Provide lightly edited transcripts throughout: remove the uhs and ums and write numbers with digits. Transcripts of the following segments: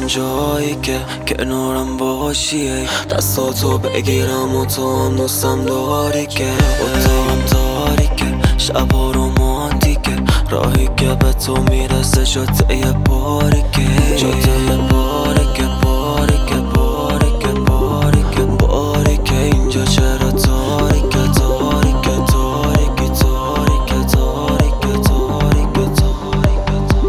برم جایی که کنارم باشی، دستاتو بگیرم و تو هم دوستم داری که اتاقم تاریکه، شبا رومانتیکه، راهی که به تو میرسه جاده باریکه، جاده باریکه باریکه باریکه باریکه باریکه. اینجا چرا تاریکه تاریکه تاریکه تاریکه تاریکه تاریکه تاریکه.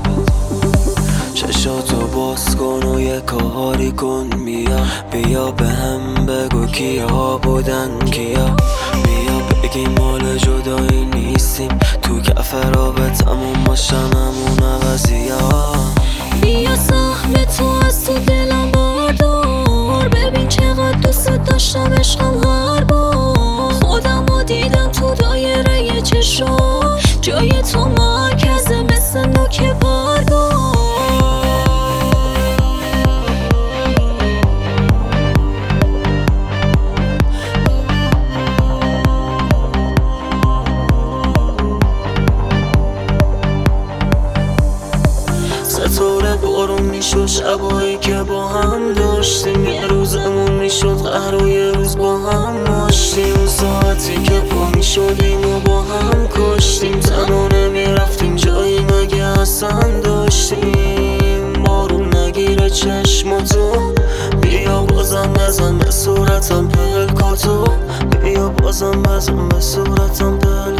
چشاتو باز کن و یه کاری کن، بیا به هم بگو کیا بودن کیا، بیا بگی مال جدایی نیستیم، تو کف رابطمون باشن همون عوضیا. بیا سهم تو از تو دلم باردار، ببین چقدر دوست داشتم عشقم هر بار، خودم رو دیدم تو دایره چشم، جای تو مرکزه مثل نوک پرگار. ستاره بارون میشد شبایی که با هم داشتیم، یه روزمون میشد قهر و یه روز با هم ماشتیم، اون ساعتی که پا میشدیم و با هم کشتیم، تنها نمیرفتیم جایی مگه اصلا داشتیم. بارون نگیره چشماتو، بیا بازم بزن به صورتم پلکاتو، بیا بازم بزن به صورتم پلکاتو.